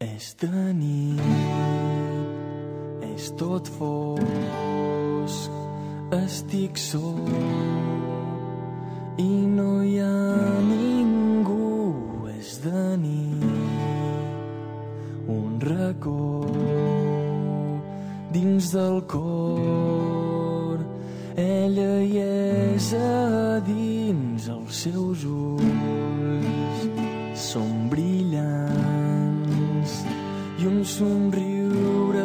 És de nit, és tot fosc, estic sol i no hi ha ningú. És de nit, un racó dins del cor, ella hi és a dins, els seus ulls són brillants i un somriure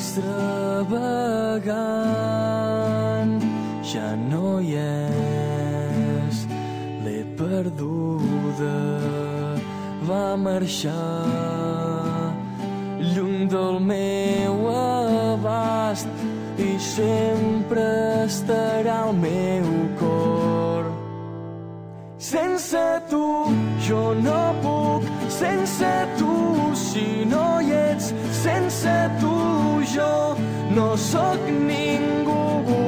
extravagant. Ja no hi és, l'he perduda, va marxar lluny del meu abast i sempre estarà al meu cor. Sense tu jo no puc, sense tu si no hi ets, sense tu jo no sóc ningú.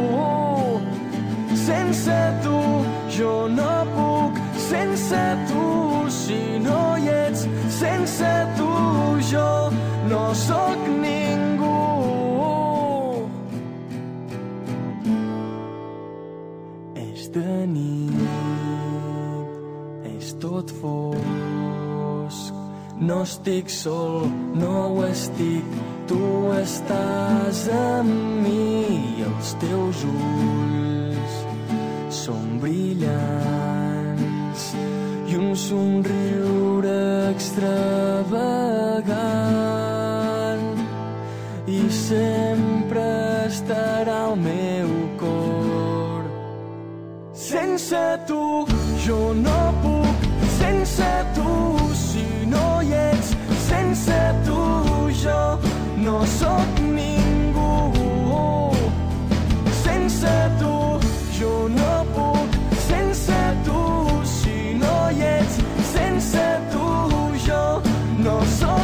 Sense tu jo no puc, sense tu si no hi ets, sense tu jo no sóc ningú. És de nit, és tot fosc, no estic sol, no ho estic, tu estàs amb mi i els teus ulls són brillants i un somriure extravagant i sempre estarà al meu cor. Sense tu jo no puc, sense tu si no hi ets, sense tu jo no sóc ningú. Sense tu jo no puc, sense tu si no hi ets, sense tu jo no sóc